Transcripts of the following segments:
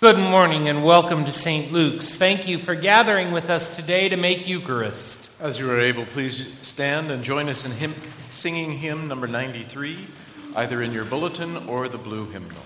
Good morning and welcome to St. Luke's. Thank you for gathering with us today to make Eucharist. As you are able, please stand and join us in singing hymn number 93, either in your bulletin or the blue hymnal.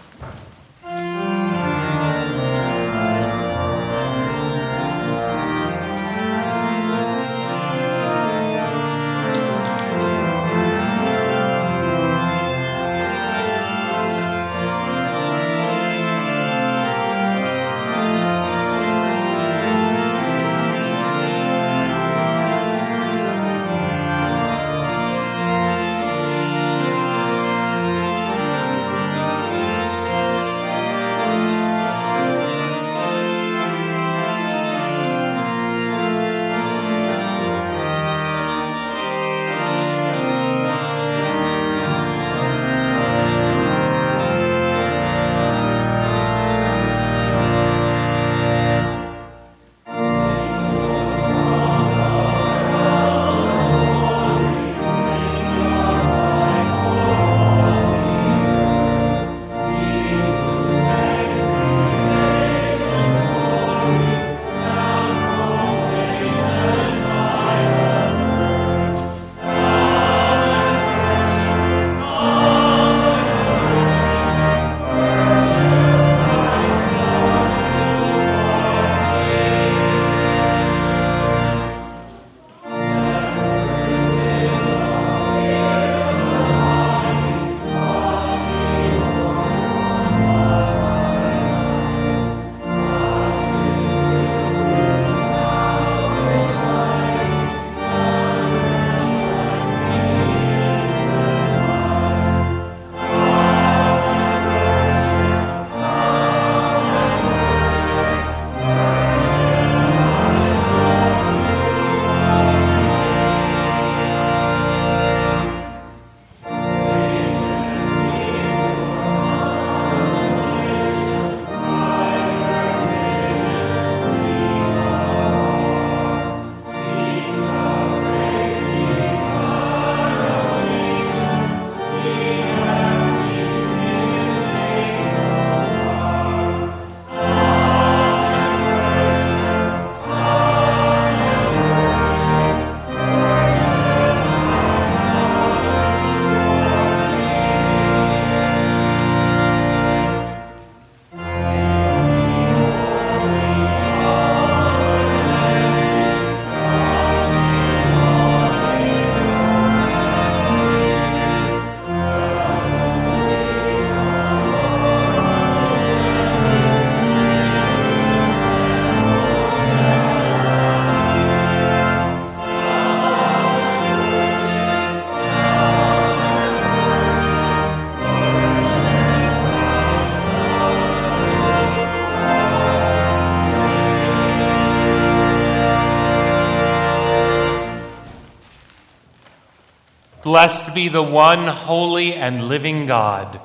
Blessed be the one holy and living God.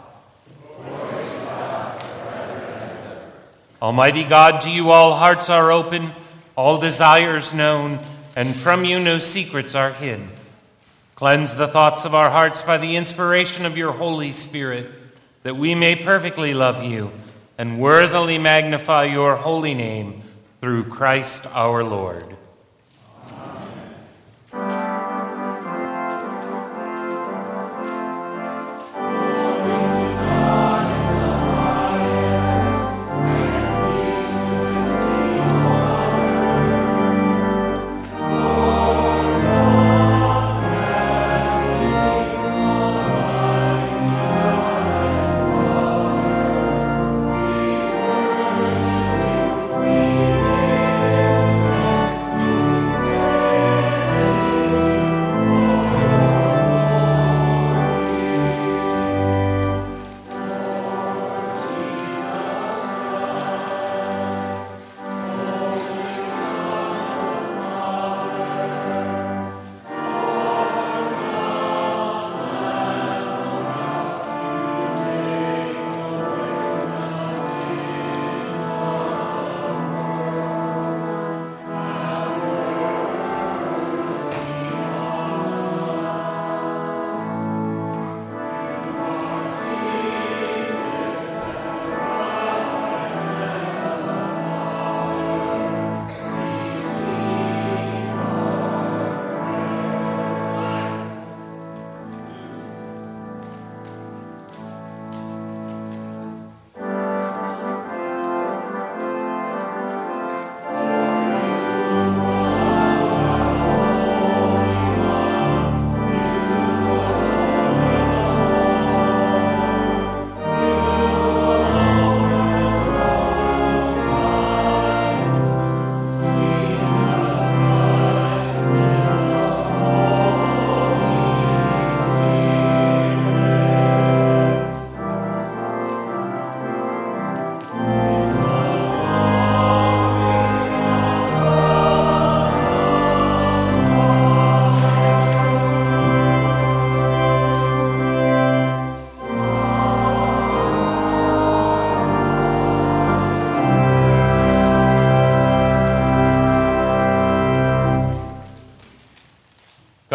Almighty God, to you all hearts are open, all desires known, and from you no secrets are hid. Cleanse the thoughts of our hearts by the inspiration of your Holy Spirit, that we may perfectly love you and worthily magnify your holy name through Christ our Lord.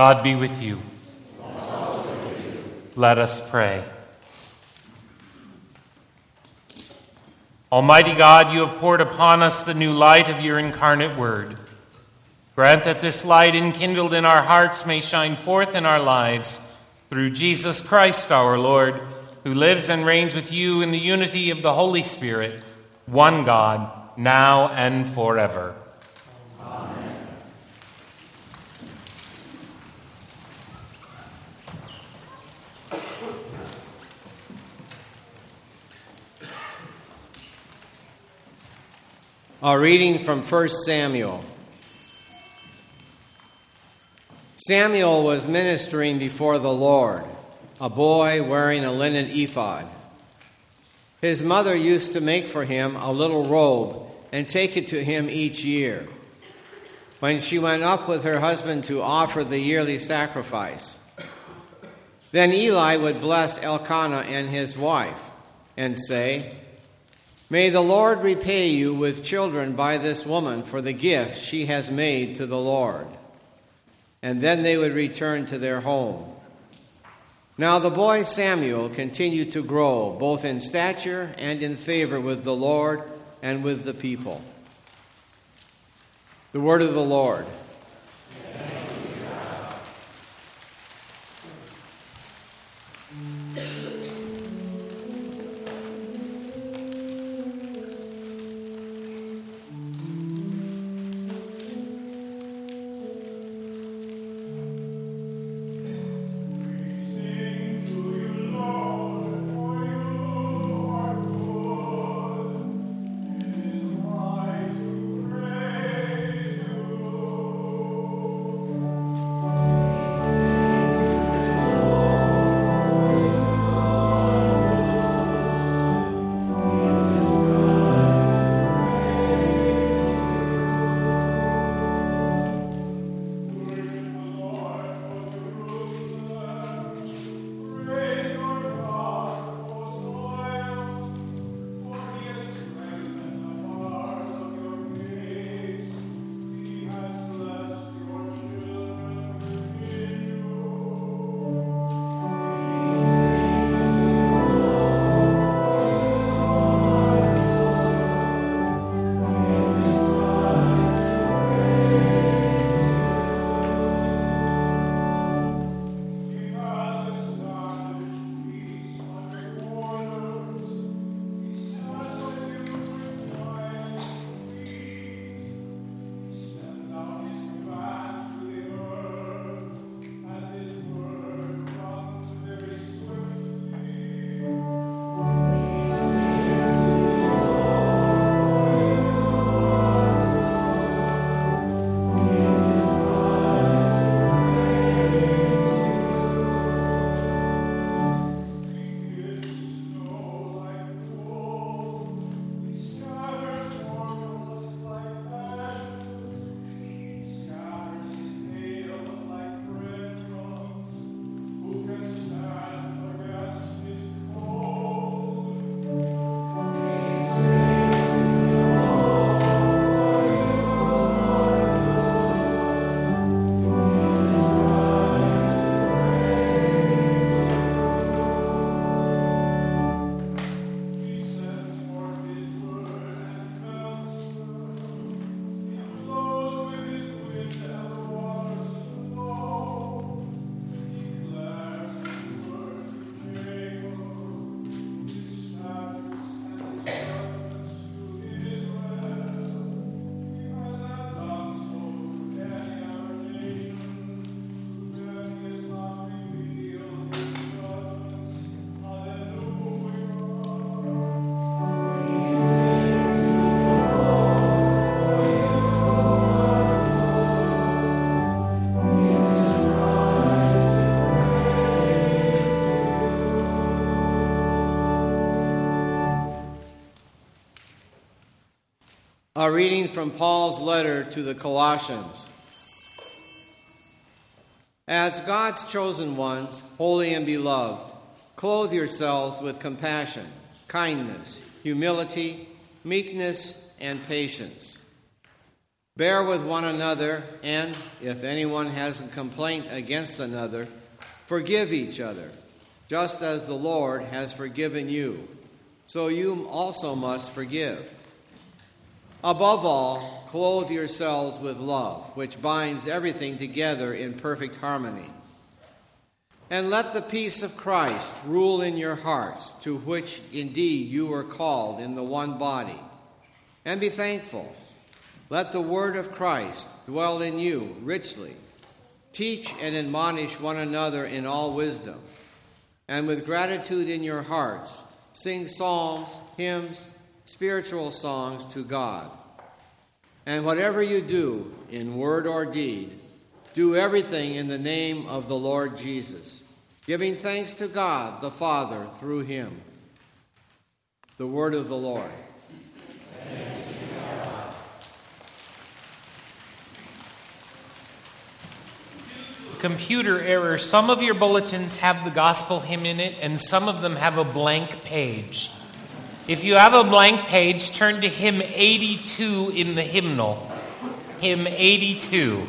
God be with you. Let us pray. Almighty God, you have poured upon us the new light of your incarnate word. Grant that this light enkindled in our hearts may shine forth in our lives through Jesus Christ our Lord, who lives and reigns with you in the unity of the Holy Spirit, one God, now and forever. Amen. A reading from 1 Samuel. Samuel was ministering before the Lord, a boy wearing a linen ephod. His mother used to make for him a little robe and take it to him each year, when she went up with her husband to offer the yearly sacrifice. Then Eli would bless Elkanah and his wife and say, "May the Lord repay you with children by this woman for the gift she has made to the Lord." And then they would return to their home. Now the boy Samuel continued to grow, both in stature and in favor with the Lord and with the people. The word of the Lord. A reading from Paul's letter to the Colossians. As God's chosen ones, holy and beloved, clothe yourselves with compassion, kindness, humility, meekness, and patience. Bear with one another, and if anyone has a complaint against another, forgive each other, just as the Lord has forgiven you. So you also must forgive. Above all, clothe yourselves with love, which binds everything together in perfect harmony. And let the peace of Christ rule in your hearts, to which indeed you were called in the one body. And be thankful. Let the word of Christ dwell in you richly. Teach and admonish one another in all wisdom. And with gratitude in your hearts, sing psalms, hymns, spiritual songs to God. And whatever you do, in word or deed, do everything in the name of the Lord Jesus, giving thanks to God the Father through him. The word of the Lord. Computer error. Some of your bulletins have the gospel hymn in it, and some of them have a blank page. If you have a blank page, turn to hymn 82 in the hymnal. Hymn 82.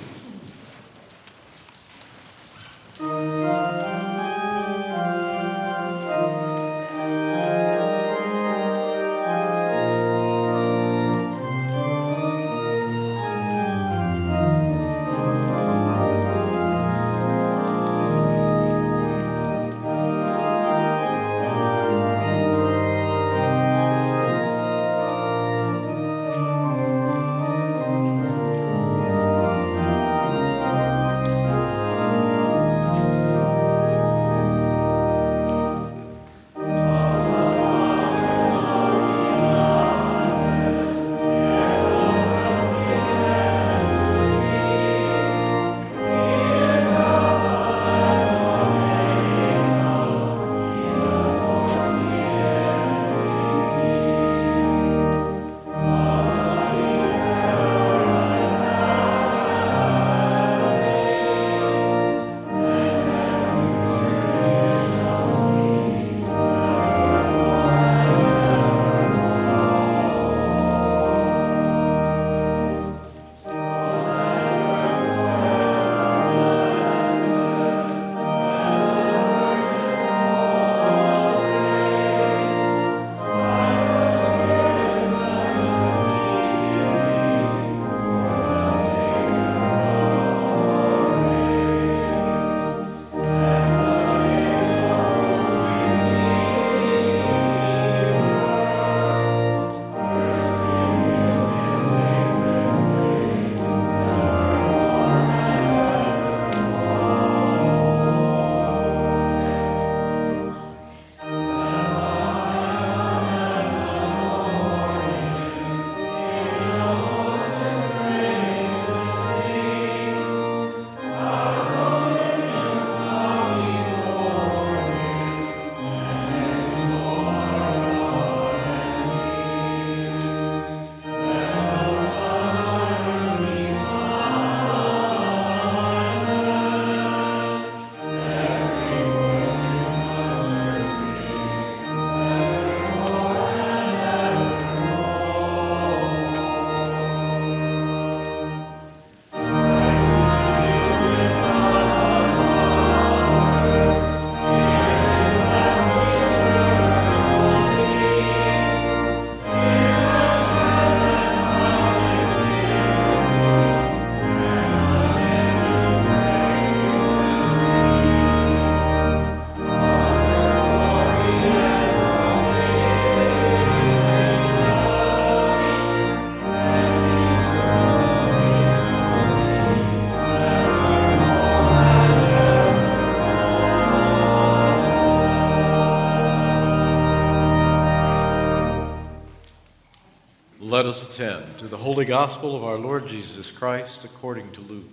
Let us attend to the Holy Gospel of our Lord Jesus Christ according to Luke.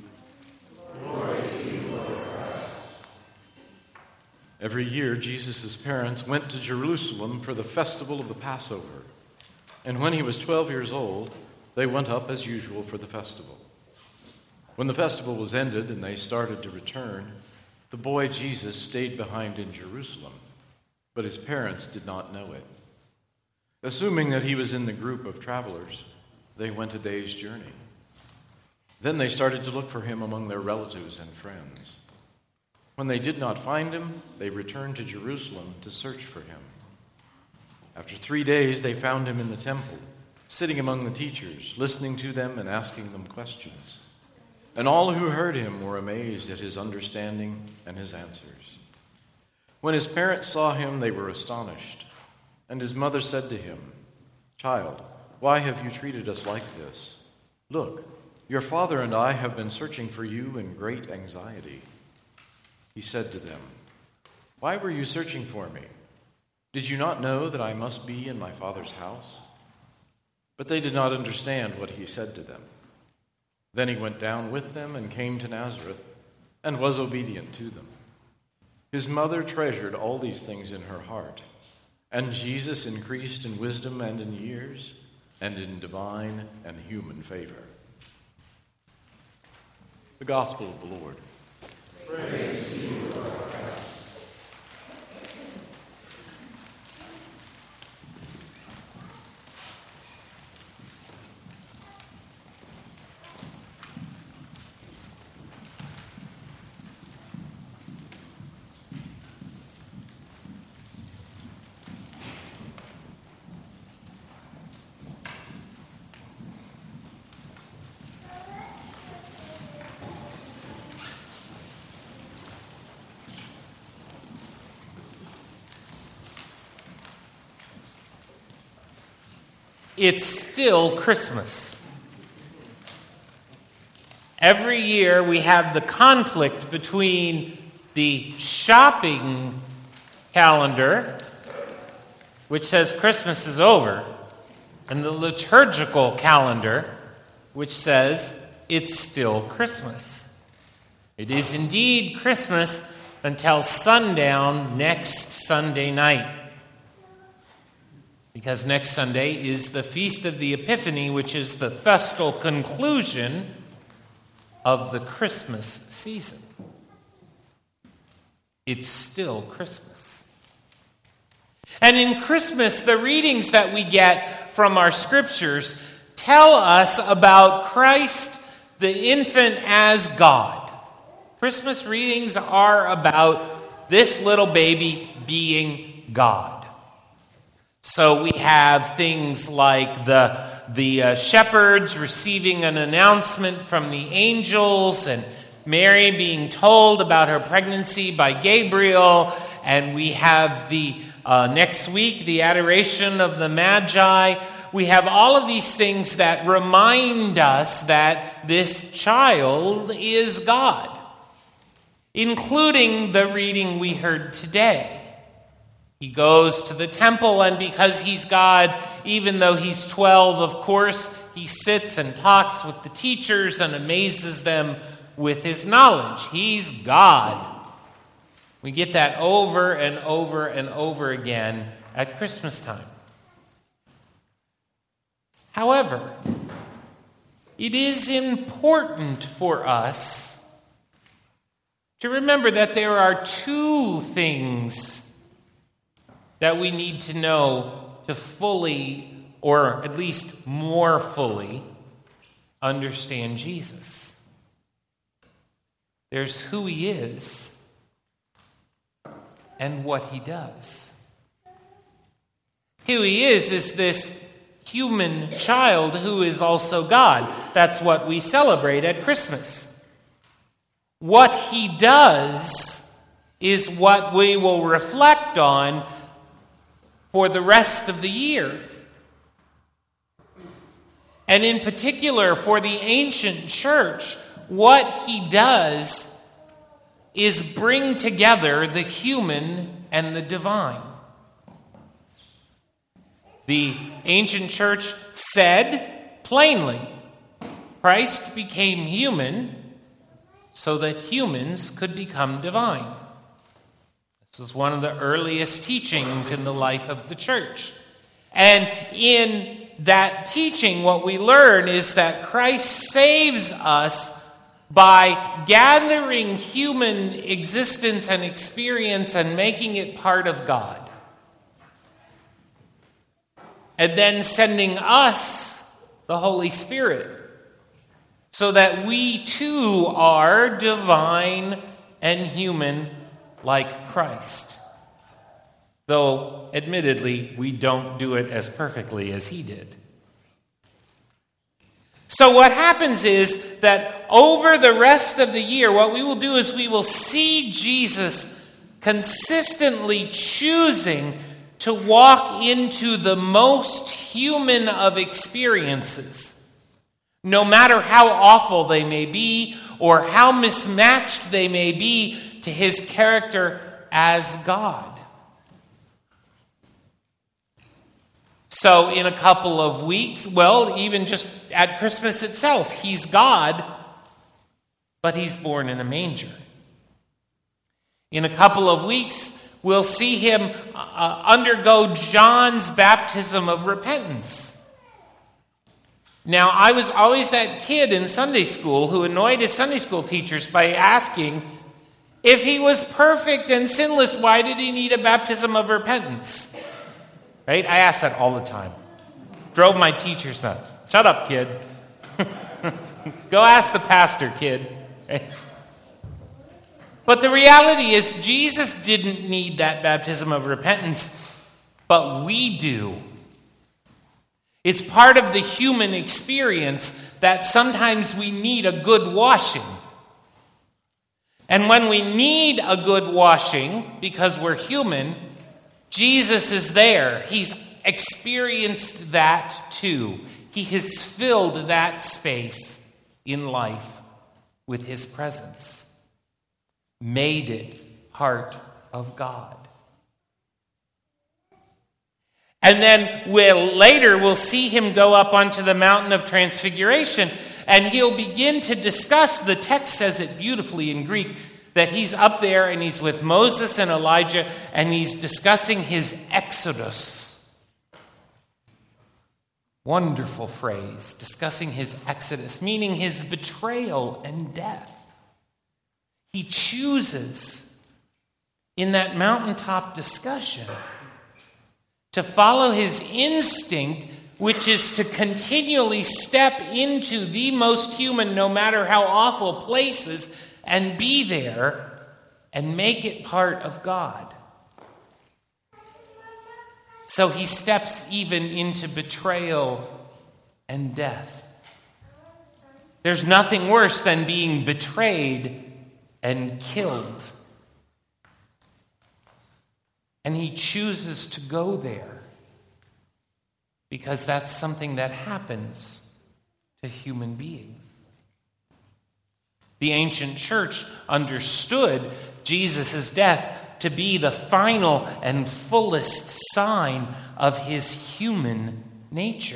Glory to you, Lord Christ. Every year, Jesus' parents went to Jerusalem for the festival of the Passover. And when he was 12 years old, they went up as usual for the festival. When the festival was ended and they started to return, the boy Jesus stayed behind in Jerusalem, but his parents did not know it. Assuming that he was in the group of travelers, they went a day's journey. Then they started to look for him among their relatives and friends. When they did not find him, they returned to Jerusalem to search for him. After 3 days, they found him in the temple, sitting among the teachers, listening to them and asking them questions. And all who heard him were amazed at his understanding and his answers. When his parents saw him, they were astonished. And his mother said to him, "Child, why have you treated us like this? Look, your father and I have been searching for you in great anxiety." He said to them, "Why were you searching for me? Did you not know that I must be in my Father's house?" But they did not understand what he said to them. Then he went down with them and came to Nazareth and was obedient to them. His mother treasured all these things in her heart, and Jesus increased in wisdom and in years and in divine and human favor. The Gospel of the Lord. Praise to you, Lord Christ. It's still Christmas. Every year we have the conflict between the shopping calendar, which says Christmas is over, and the liturgical calendar, which says it's still Christmas. It is indeed Christmas until sundown next Sunday night. Because next Sunday is the Feast of the Epiphany, which is the festal conclusion of the Christmas season. It's still Christmas. And in Christmas, the readings that we get from our scriptures tell us about Christ, the infant, as God. Christmas readings are about this little baby being God. So we have things like the shepherds receiving an announcement from the angels, and Mary being told about her pregnancy by Gabriel, and we have the next week the adoration of the Magi. We have all of these things that remind us that this child is God, including the reading we heard today. He goes to the temple, and because he's God, even though he's 12, of course, he sits and talks with the teachers and amazes them with his knowledge. He's God. We get that over and over and over again at Christmas time. However, it is important for us to remember that there are two things that we need to know to fully, or at least more fully, understand Jesus. There's who he is and what he does. Who he is this human child who is also God. That's what we celebrate at Christmas. What he does is what we will reflect on for the rest of the year. And in particular, for the ancient church, what he does is bring together the human and the divine. The ancient church said plainly, Christ became human so that humans could become divine. This is one of the earliest teachings in the life of the church. And in that teaching, what we learn is that Christ saves us by gathering human existence and experience and making it part of God. And then sending us the Holy Spirit so that we too are divine and human like Christ. Though, admittedly, we don't do it as perfectly as he did. So what happens is that over the rest of the year, what we will do is we will see Jesus consistently choosing to walk into the most human of experiences, no matter how awful they may be or how mismatched they may be to his character as God. So in a couple of weeks, well, even just at Christmas itself, he's God, but he's born in a manger. In a couple of weeks, we'll see him undergo John's baptism of repentance. Now, I was always that kid in Sunday school who annoyed his Sunday school teachers by asking, if he was perfect and sinless, why did he need a baptism of repentance? Right? I asked that all the time. Drove my teachers nuts. Shut up, kid. Go ask the pastor, kid. But the reality is, Jesus didn't need that baptism of repentance, but we do. It's part of the human experience that sometimes we need a good washing. And when we need a good washing, because we're human, Jesus is there. He's experienced that too. He has filled that space in life with his presence, made it part of God. And then we'll see him go up onto the mountain of transfiguration, and he'll begin to discuss, the text says it beautifully in Greek, that he's up there and he's with Moses and Elijah and he's discussing his exodus. Wonderful phrase, discussing his exodus, meaning his betrayal and death. He chooses in that mountaintop discussion to follow his instinct, which is to continually step into the most human, no matter how awful, places and be there and make it part of God. So he steps even into betrayal and death. There's nothing worse than being betrayed and killed. And he chooses to go there because that's something that happens to human beings. The ancient church understood Jesus' death to be the final and fullest sign of his human nature.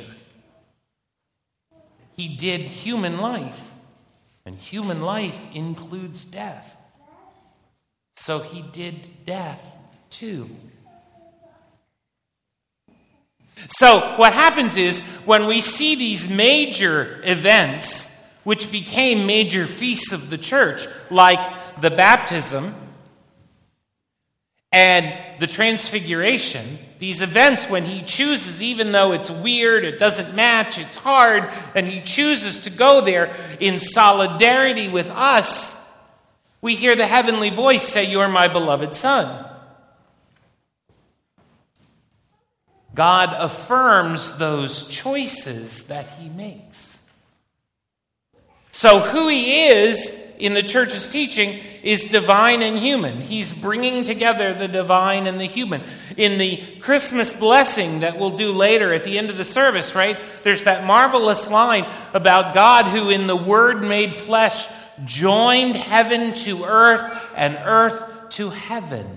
He did human life, and human life includes death. So he did death too. So what happens is, when we see these major events, which became major feasts of the church, like the baptism and the transfiguration, these events when he chooses, even though it's weird, it doesn't match, it's hard, and he chooses to go there in solidarity with us, we hear the heavenly voice say, "You're my beloved Son." God affirms those choices that he makes. So who he is in the church's teaching is divine and human. He's bringing together the divine and the human. In the Christmas blessing that we'll do later at the end of the service, right? There's that marvelous line about God who in the Word made flesh joined heaven to earth and earth to heaven.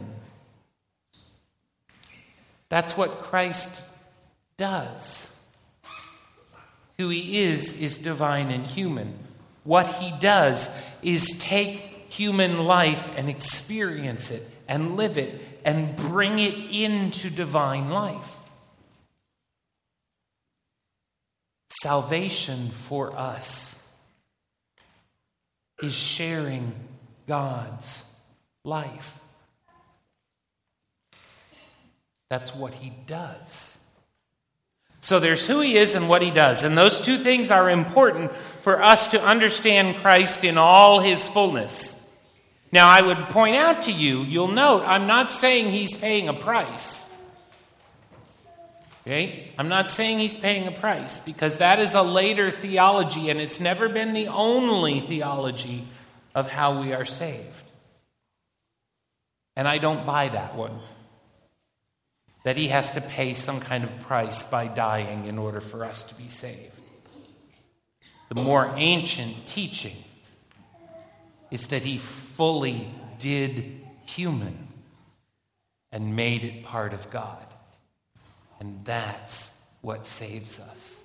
That's what Christ does. Who he is divine and human. What he does is take human life and experience it and live it and bring it into divine life. Salvation for us is sharing God's life. That's what he does. So there's who he is and what he does. And those two things are important for us to understand Christ in all his fullness. Now, I would point out to you, you'll note, I'm not saying he's paying a price. Okay? I'm not saying he's paying a price, because that is a later theology, and it's never been the only theology of how we are saved. And I don't buy that one. That he has to pay some kind of price by dying in order for us to be saved. The more ancient teaching is that he fully did human and made it part of God. And that's what saves us.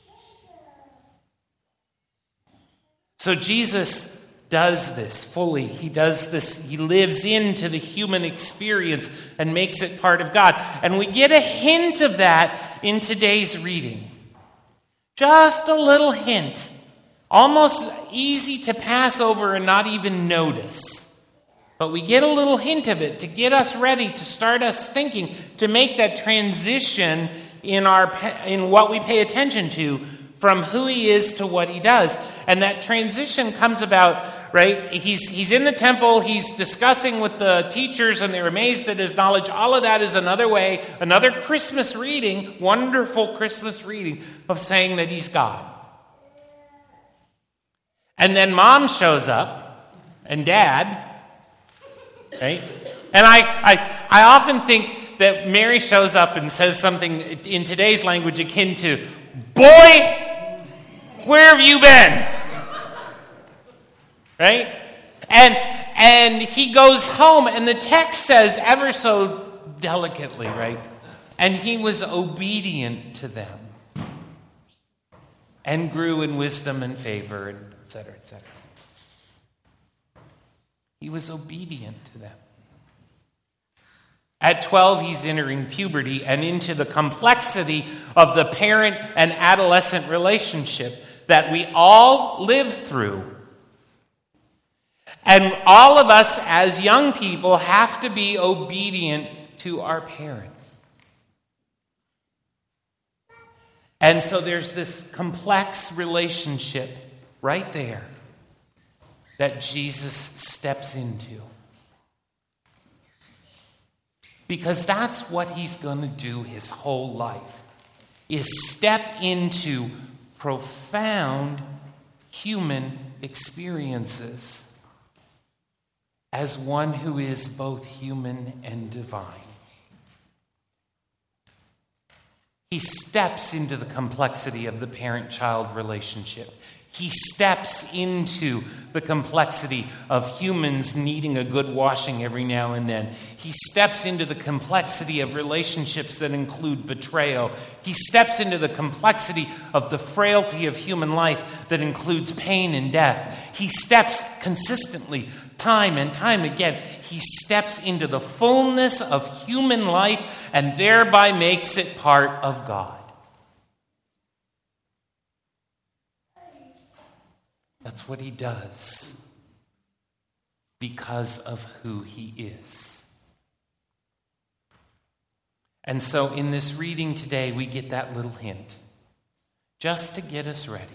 So Jesus does this fully. He does this. He lives into the human experience and makes it part of God. And we get a hint of that in today's reading. Just a little hint. Almost easy to pass over and not even notice. But we get a little hint of it to get us ready, to start us thinking, to make that transition in what we pay attention to from who he is to what he does. And that transition comes about, right? He's in the temple, he's discussing with the teachers, and they're amazed at his knowledge. All of that is another way, another Christmas reading, wonderful Christmas reading of saying that he's God. And then mom shows up, and dad, right? And I often think that Mary shows up and says something in today's language akin to, "Boy, where have you been?" Right? And he goes home, and the text says ever so delicately, right? And he was obedient to them and grew in wisdom and favor, and et cetera, et cetera. He was obedient to them. At 12, he's entering puberty and into the complexity of the parent and adolescent relationship that we all live through. And all of us as young people have to be obedient to our parents. And so there's this complex relationship right there that Jesus steps into. Because that's what he's going to do his whole life, is step into profound human experiences as one who is both human and divine. He steps into the complexity of the parent-child relationship. He steps into the complexity of humans needing a good washing every now and then. He steps into the complexity of relationships that include betrayal. He steps into the complexity of the frailty of human life that includes pain and death. He steps consistently, time and time again. He steps into the fullness of human life and thereby makes it part of God. That's what he does because of who he is. And so in this reading today, we get that little hint just to get us ready.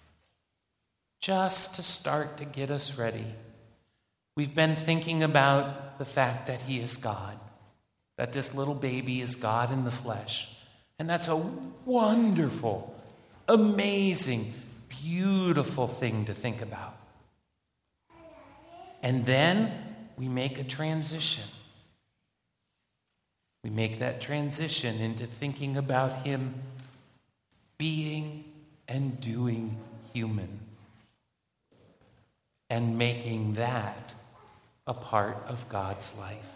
Just to start to get us ready. We've been thinking about the fact that he is God, that this little baby is God in the flesh. And that's a wonderful, amazing, beautiful thing to think about. And then we make a transition. We make that transition into thinking about him being and doing human and making that a part of God's life.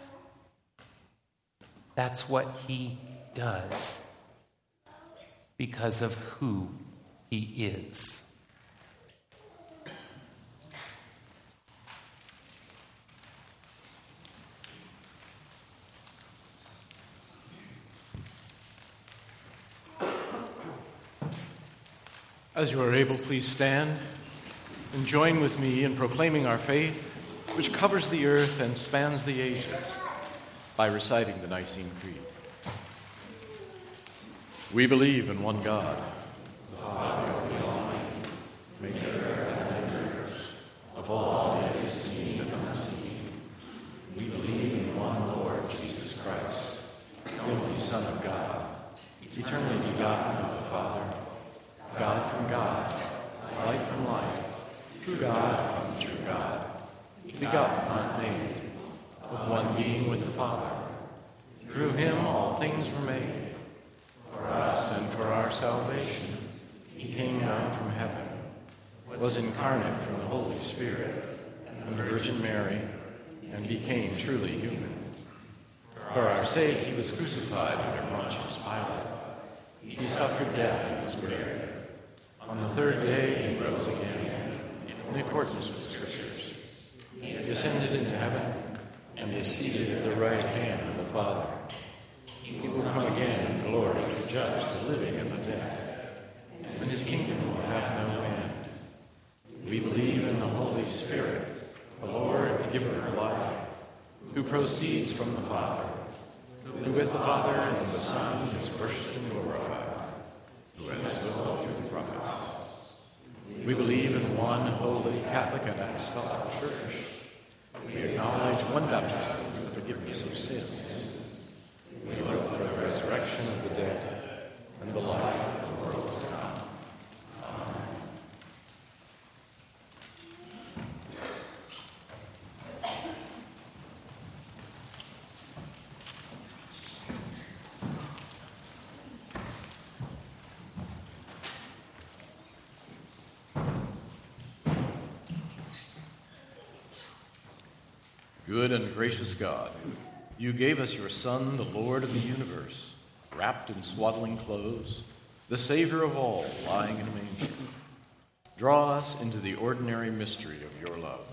That's what he does because of who he is. As you are able, please stand and join with me in proclaiming our faith, which covers the earth and spans the ages, by reciting the Nicene Creed. We believe in one God, the Father, the Almighty, maker of heaven and earth, of all that is seen and unseen. We believe in one Lord Jesus Christ, the only Son of God, eternally begotten of the Father, God from God, light from light, true God from true God, begotten, not made, with one being with the Father. Through him all things were made. For us and for our salvation, he came down from heaven, was incarnate from the Holy Spirit and the Virgin Mary, and became truly human. For our sake he was crucified under Pontius Pilate. He suffered death and was buried. On the third day he rose again, in accordance with the Scriptures. He ascended into heaven and is seated at the right hand of the Father. He will come again in glory to judge the living and the dead, and his kingdom will have no end. We believe in the Holy Spirit, the Lord, the giver of life, who proceeds from the Father, who with the Father and the Son is worshipped and glorified, who has spoken through the prophets. We believe in one holy Catholic and Apostolic Church. We acknowledge one baptism for the forgiveness of sins. We look for the resurrection of the dead and the life of the world to come. Amen. Good and gracious God, you gave us your Son, the Lord of the universe, wrapped in swaddling clothes, the Savior of all, lying in a manger. Draw us into the ordinary mystery of your love.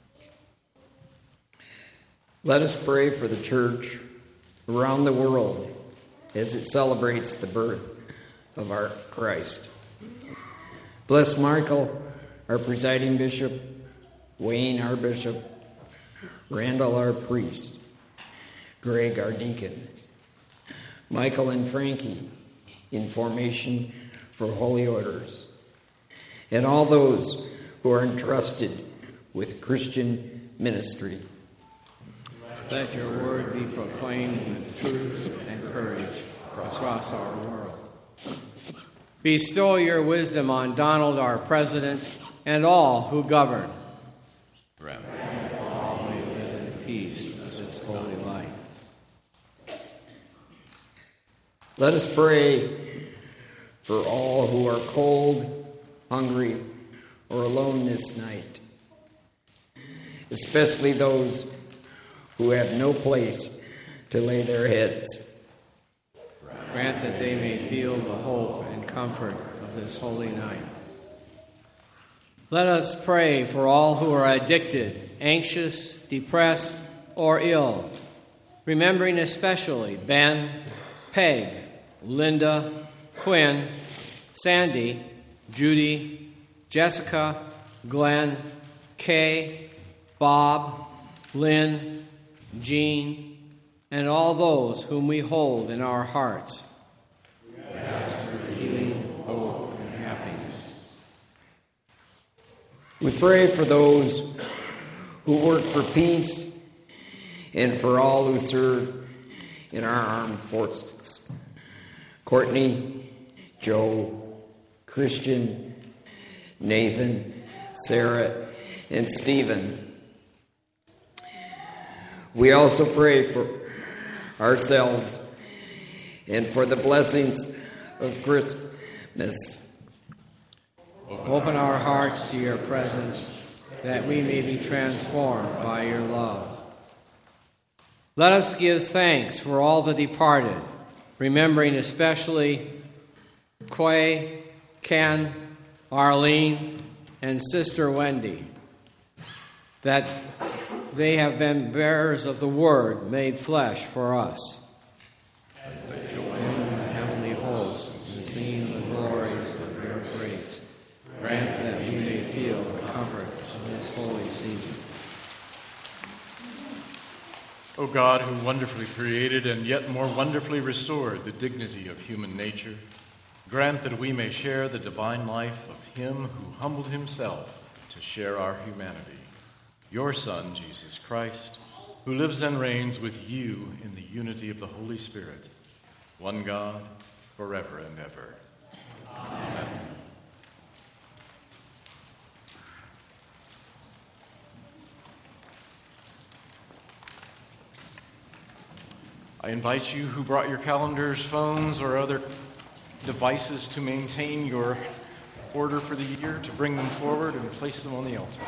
Let us pray for the Church around the world as it celebrates the birth of our Christ. Bless Michael, our presiding bishop, Wayne, our bishop, Randall, our priest, Greg, our deacon, Michael and Frankie in formation for holy orders, and all those who are entrusted with Christian ministry. Let your word be proclaimed with truth and courage across our world. Bestow your wisdom on Donald, our president, and all who govern. Amen. All may live in peace with its holy light. Let us pray for all who are cold, hungry, or alone this night, especially those who have no place to lay their heads. Grant that they may feel the hope and comfort of this holy night. Let us pray for all who are addicted, anxious, depressed, or ill, remembering especially Ben, Peg, Linda, Quinn, Sandy, Judy, Jessica, Glenn, Kay, Bob, Lynn, Jean, and all those whom we hold in our hearts. We ask for healing, hope, and happiness. We pray for those who work for peace and for all who serve in our armed forces. Courtney, Joe, Christian, Nathan, Sarah, and Stephen. We also pray for ourselves and for the blessings of Christmas. Open our hearts to your presence, that we may be transformed by your love. Let us give thanks for all the departed, remembering especially Quay, Ken, Arlene, and Sister Wendy, that they have been bearers of the Word made flesh for us. As they join in the heavenly hosts and sing the glories of your grace, grant that we may feel the comfort of this holy season. O God, who wonderfully created and yet more wonderfully restored the dignity of human nature, grant that we may share the divine life of him who humbled himself to share our humanity, your Son, Jesus Christ, who lives and reigns with you in the unity of the Holy Spirit, one God, forever and ever. Amen. I invite you who brought your calendars, phones, or other devices to maintain your order for the year to bring them forward and place them on the altar.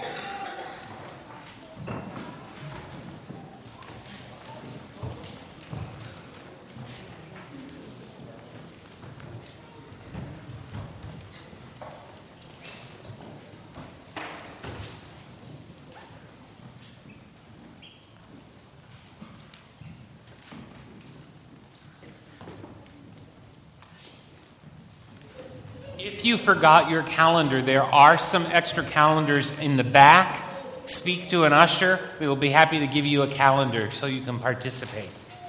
If you forgot your calendar, there are some extra calendars in the back. Speak to an usher. We will be happy to give you a calendar so you can participate.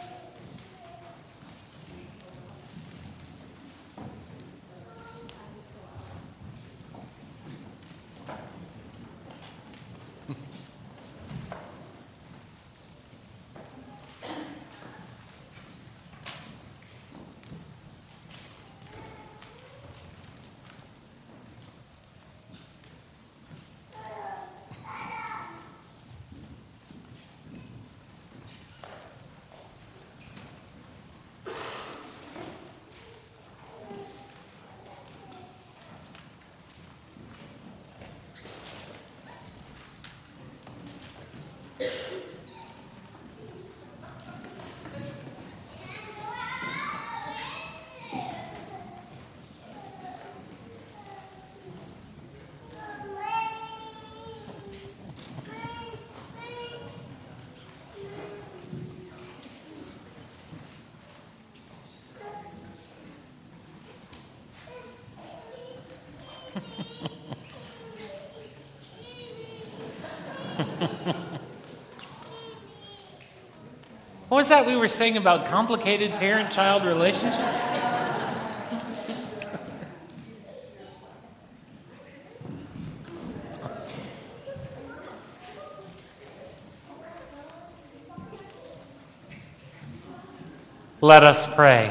What was that we were saying about complicated parent-child relationships? Let us pray.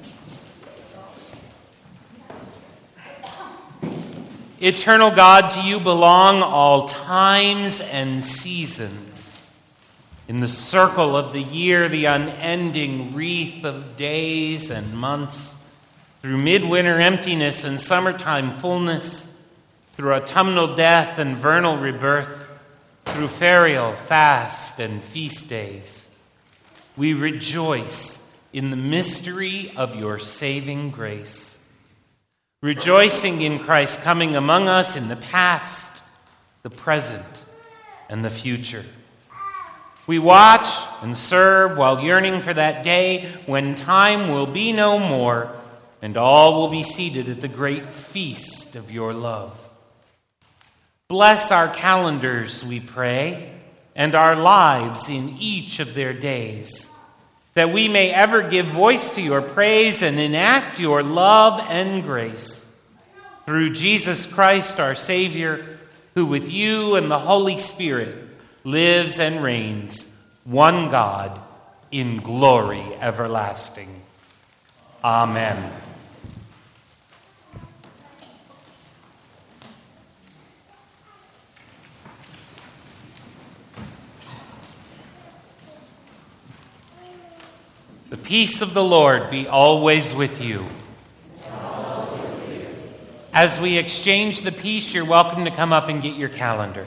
Eternal God, to you belong all times and seasons. In the circle of the year, the unending wreath of days and months, through midwinter emptiness and summertime fullness, through autumnal death and vernal rebirth, through ferial fast and feast days, we rejoice in the mystery of your saving grace. Rejoicing in Christ coming among us in the past, the present, and the future. We watch and serve while yearning for that day when time will be no more and all will be seated at the great feast of your love. Bless our calendars, we pray, and our lives in each of their days, that we may ever give voice to your praise and enact your love and grace. Through Jesus Christ, our Savior, who with you and the Holy Spirit lives and reigns, one God, in glory everlasting. Amen. The peace of the Lord be always with you. As we exchange the peace, you're welcome to come up and get your calendar.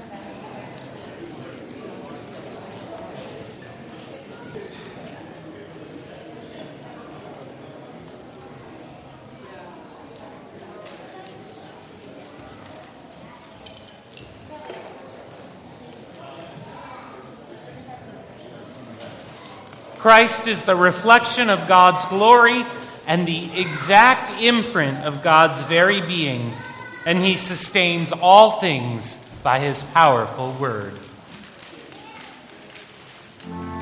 Christ is the reflection of God's glory and the exact imprint of God's very being, and he sustains all things by his powerful word.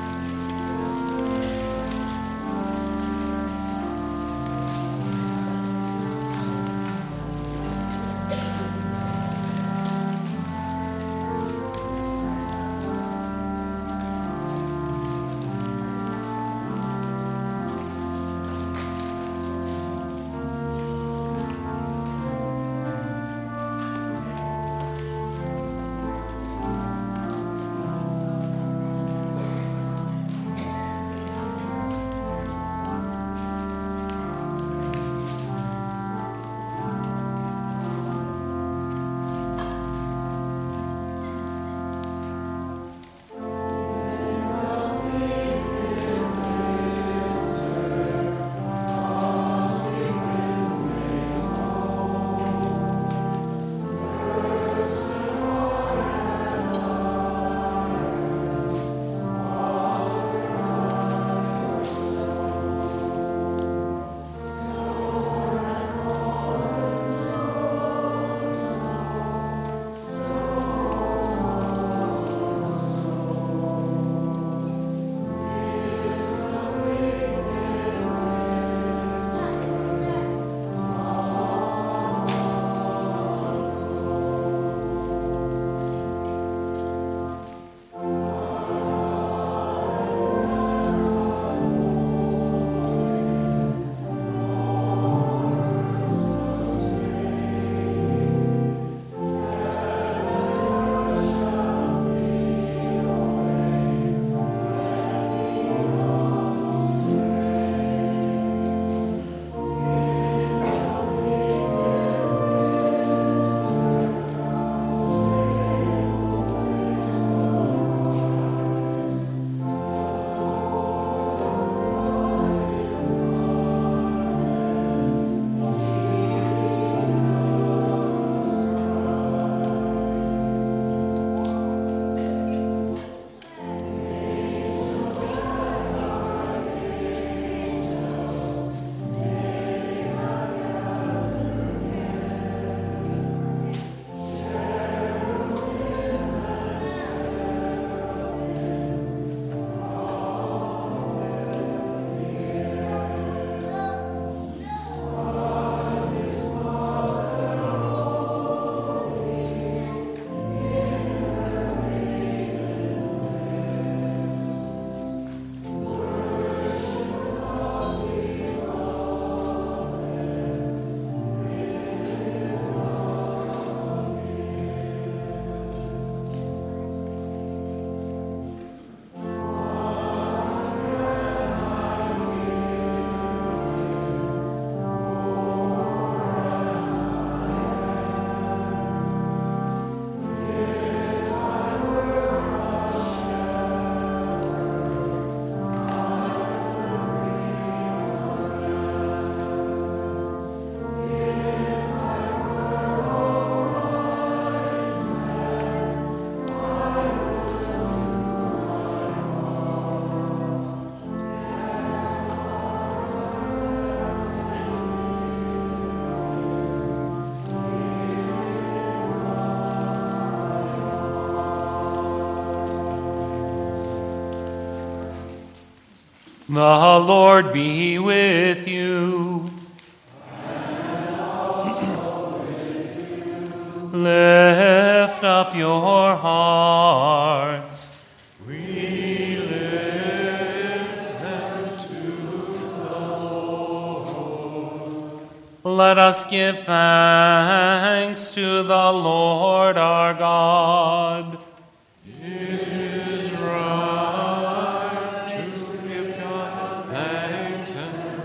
The Lord be with you. And also with you. Lift up your hearts. We lift them to the Lord. Let us give thanks to the Lord our God. It is right to give God thanks and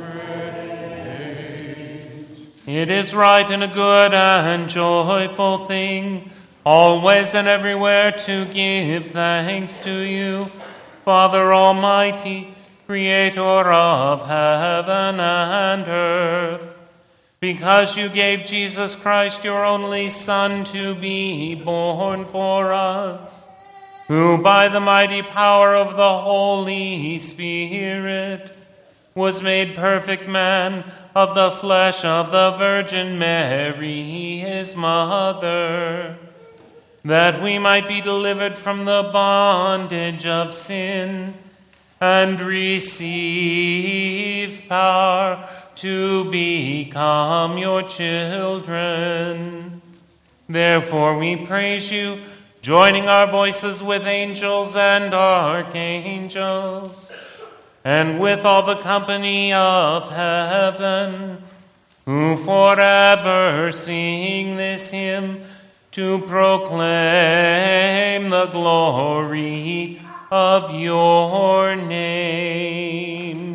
praise. It is right and a good and joyful thing, always and everywhere to give thanks to you, Father Almighty, Creator of heaven and earth, because you gave Jesus Christ, your only Son, to be born for us, who by the mighty power of the Holy Spirit was made perfect man of the flesh of the Virgin Mary, his mother, that we might be delivered from the bondage of sin and receive power to become your children. Therefore we praise you, joining our voices with angels and archangels, and with all the company of heaven, who forever sing this hymn to proclaim the glory of your name.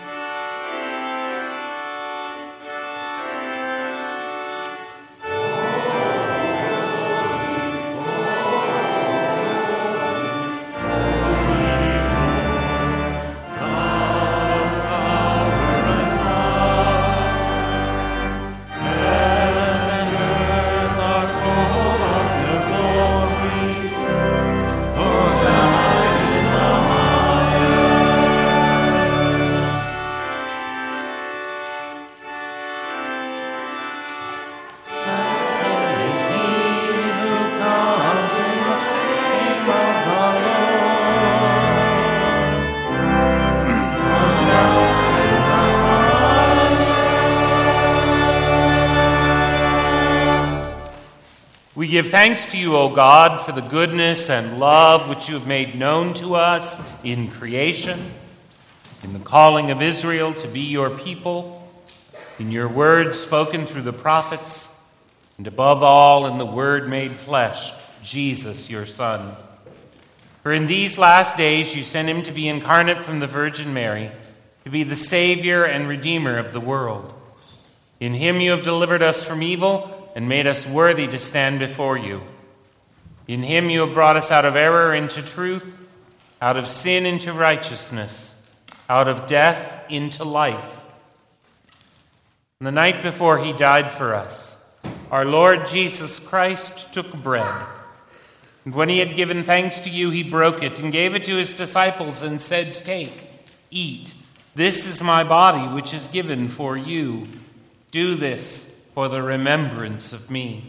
We give thanks to you, O God, for the goodness and love which you have made known to us in creation, in the calling of Israel to be your people, in your words spoken through the prophets, and above all in the Word made flesh, Jesus, your Son. For in these last days you sent him to be incarnate from the Virgin Mary, to be the Savior and Redeemer of the world. In him you have delivered us from evil and made us worthy to stand before you. In him you have brought us out of error into truth, out of sin into righteousness, out of death into life. And the night before he died for us, our Lord Jesus Christ took bread. And when he had given thanks to you, he broke it and gave it to his disciples and said, "Take, eat. This is my body, which is given for you. Do this for the remembrance of me."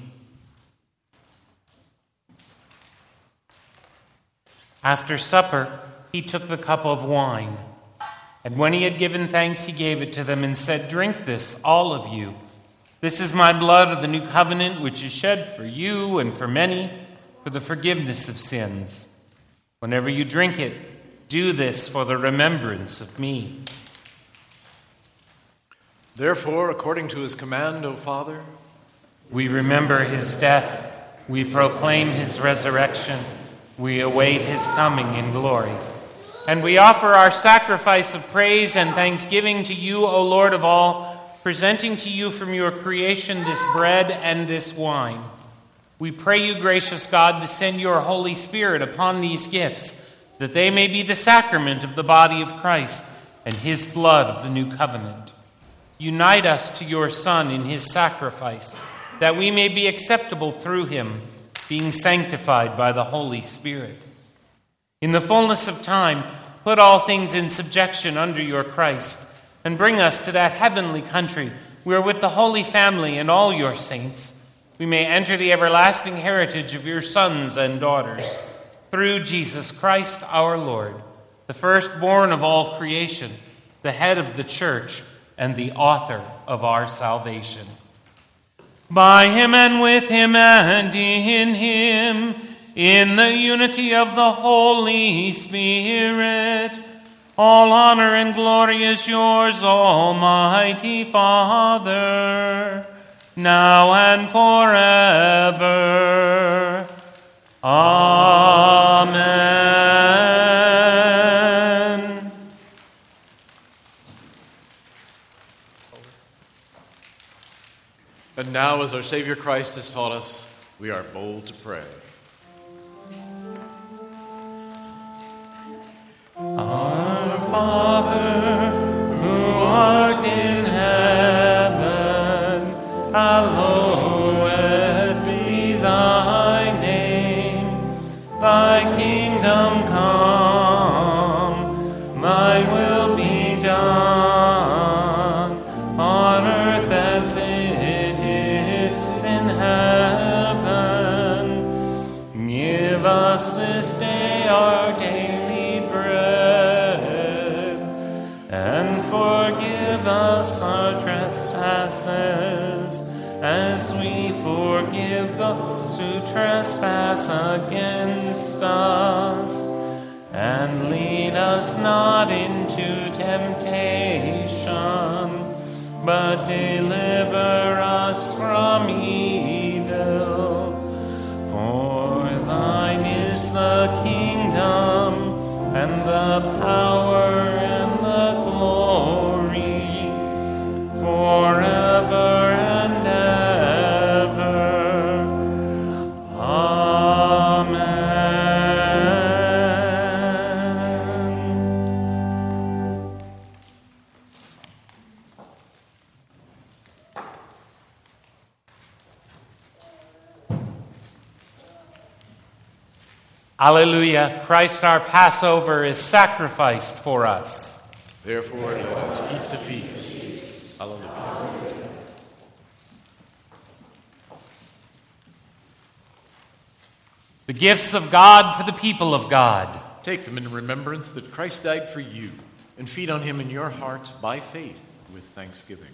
After supper, he took the cup of wine, and when he had given thanks, he gave it to them and said, "Drink this, all of you. This is my blood of the new covenant, which is shed for you and for many for the forgiveness of sins. Whenever you drink it, do this for the remembrance of me." Therefore, according to his command, O Father, we remember his death, we proclaim his resurrection, we await his coming in glory. And we offer our sacrifice of praise and thanksgiving to you, O Lord of all, presenting to you from your creation this bread and this wine. We pray you, gracious God, to send your Holy Spirit upon these gifts, that they may be the sacrament of the body of Christ and his blood of the new covenant. Unite us to your Son in his sacrifice, that we may be acceptable through him, being sanctified by the Holy Spirit. In the fullness of time, put all things in subjection under your Christ, and bring us to that heavenly country where with the Holy Family and all your saints we may enter the everlasting heritage of your sons and daughters. Through Jesus Christ our Lord, the firstborn of all creation, the head of the church, and the author of our salvation. By him and with him and in him, in the unity of the Holy Spirit, all honor and glory is yours, Almighty Father, now and forever. Amen. And now, as our Savior Christ has taught us, we are bold to pray. Our Father, who art in heaven, hallowed be thy name. Thy kingdom come, thy will be done, on earth as it is in heaven. Give us this day our daily bread, and forgive us our trespasses, as we forgive those who trespass against us. And lead us not into temptation, but deliver us from evil. For thine is the kingdom, and the power, and the glory, forever and ever. Amen. Alleluia. Christ our Passover is sacrificed for us. Therefore, let us keep the feast. Alleluia. The gifts of God for the people of God. Take them in remembrance that Christ died for you, and feed on him in your hearts by faith with thanksgiving.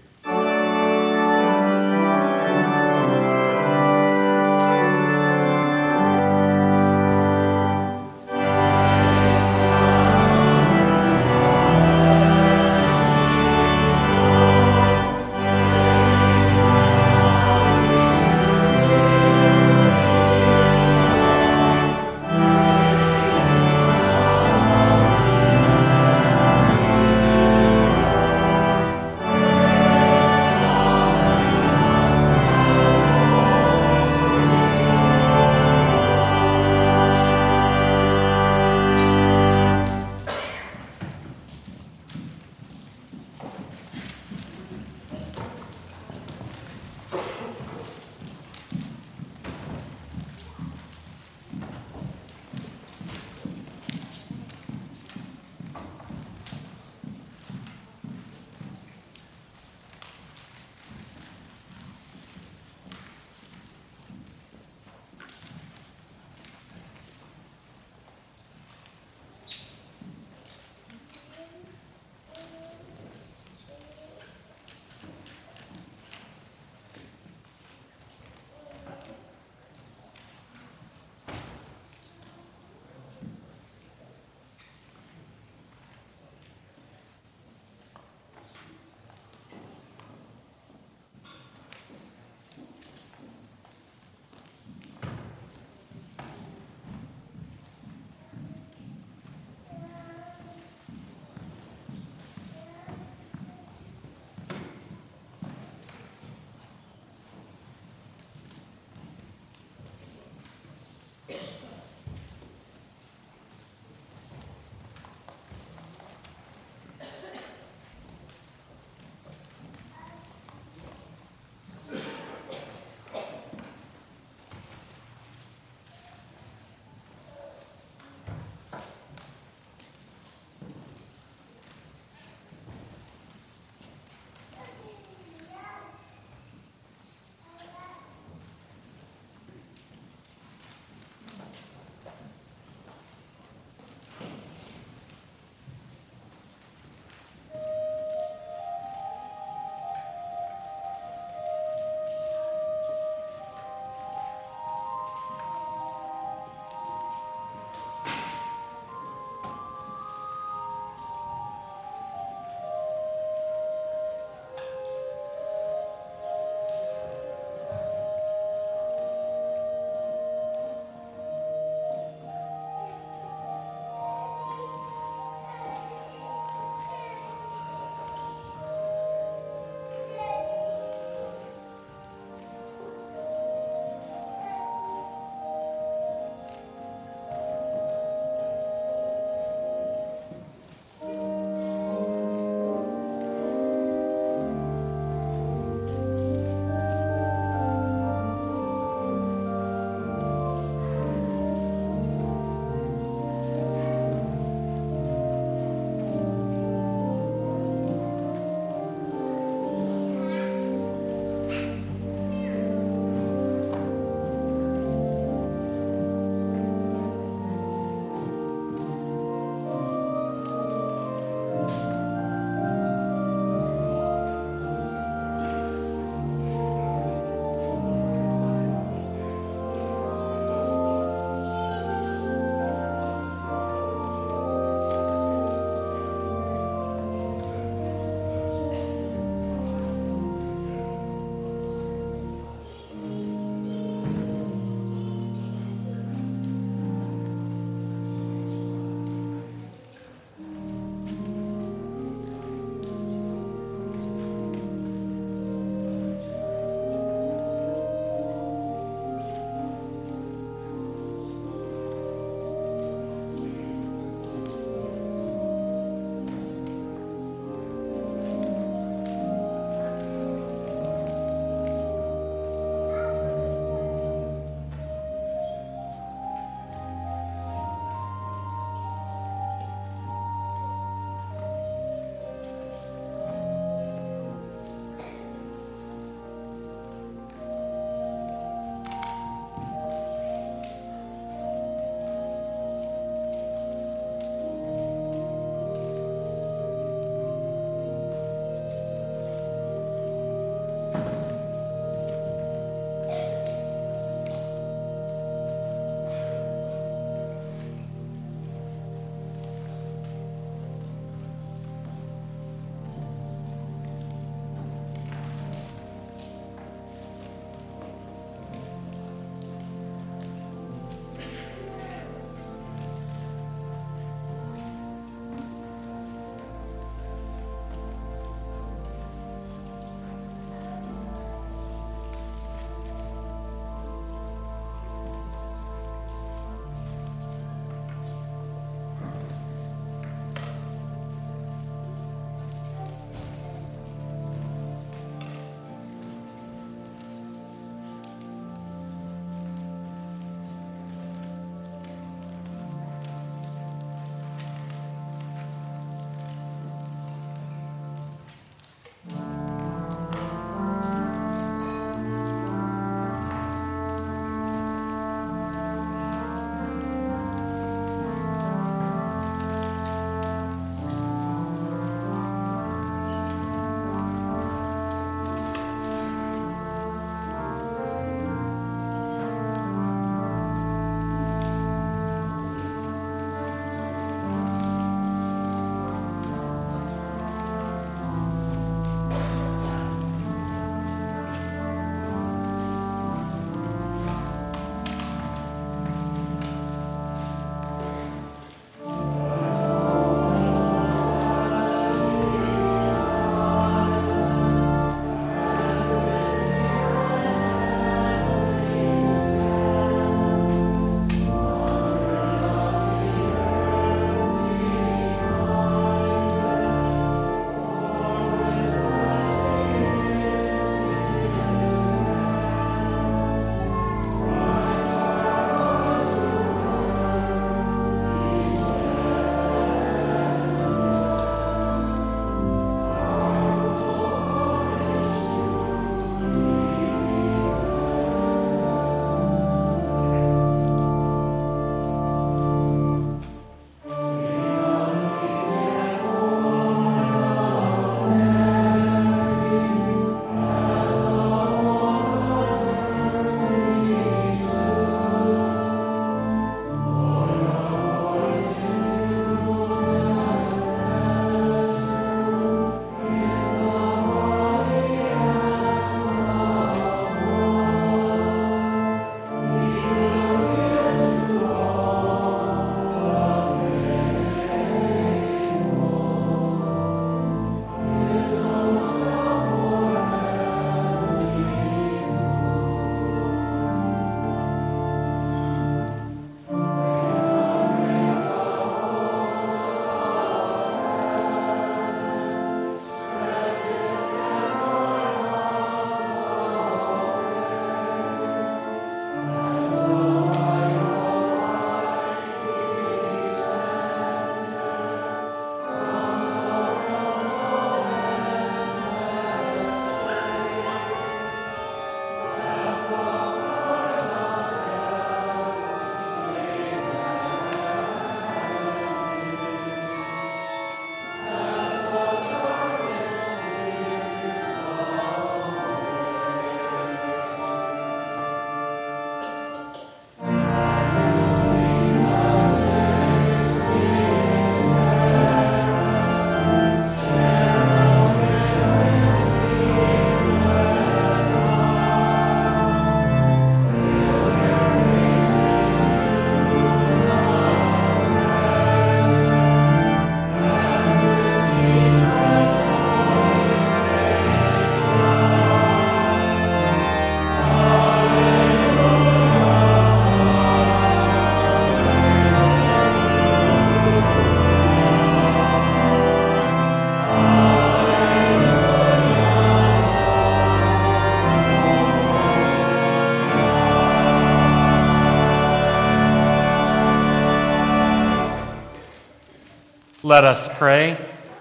Let us pray.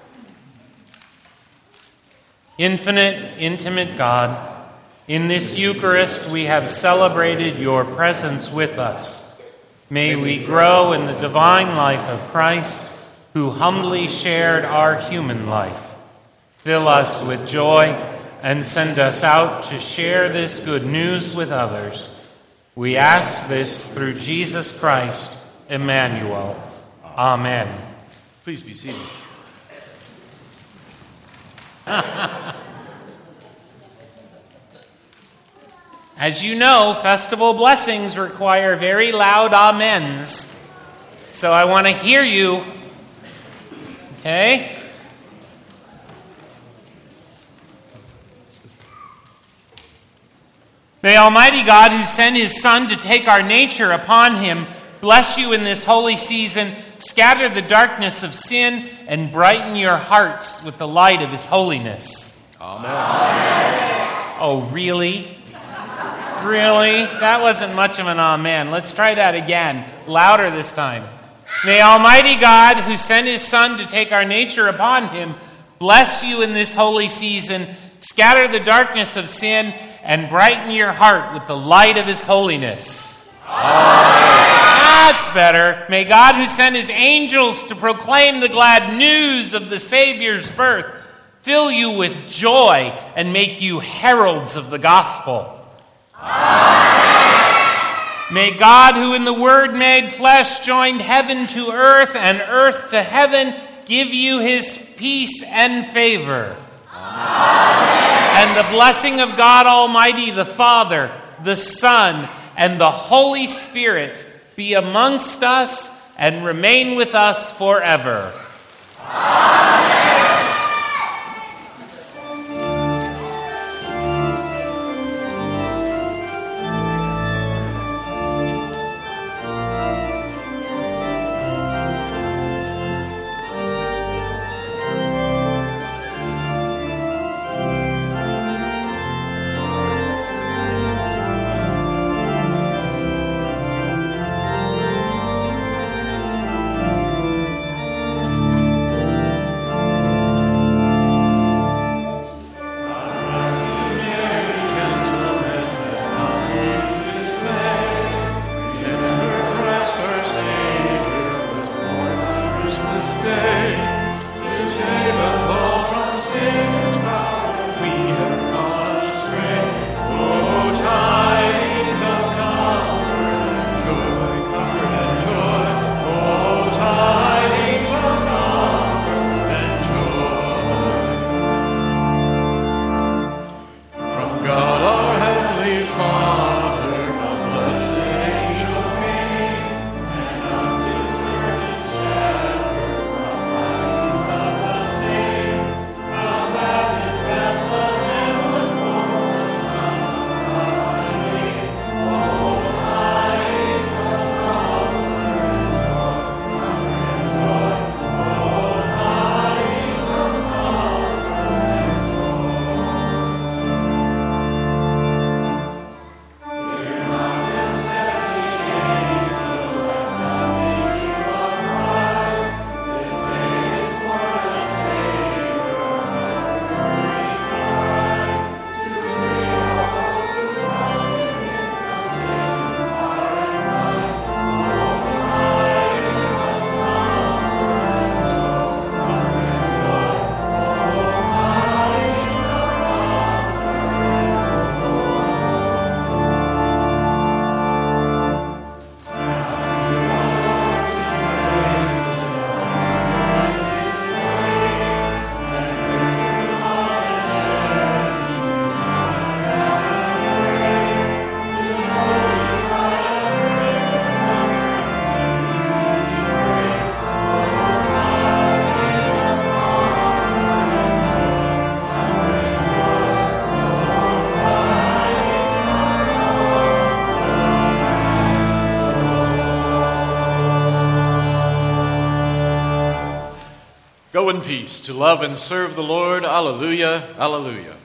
Infinite, intimate God, in this Eucharist we have celebrated your presence with us. May we grow in the divine life of Christ, who humbly shared our human life. Fill us with joy and send us out to share this good news with others. We ask this through Jesus Christ, Emmanuel. Amen. Please be seated. As you know, festival blessings require very loud amens. So I want to hear you. Okay? May Almighty God, who sent his Son to take our nature upon him, bless you in this holy season, scatter the darkness of sin, and brighten your hearts with the light of his holiness. Amen. Oh, really? Really? That wasn't much of an amen. Let's try that again. Louder this time. May Almighty God, who sent his Son to take our nature upon him, bless you in this holy season, scatter the darkness of sin, and brighten your heart with the light of his holiness. That's better. May God, who sent his angels to proclaim the glad news of the Savior's birth, fill you with joy and make you heralds of the gospel. May God, who in the Word made flesh joined heaven to earth and earth to heaven, give you his peace and favor. And the blessing of God Almighty, the Father, the Son, and the Holy Spirit be amongst us and remain with us forever. Go in peace to love and serve the Lord. Alleluia, alleluia.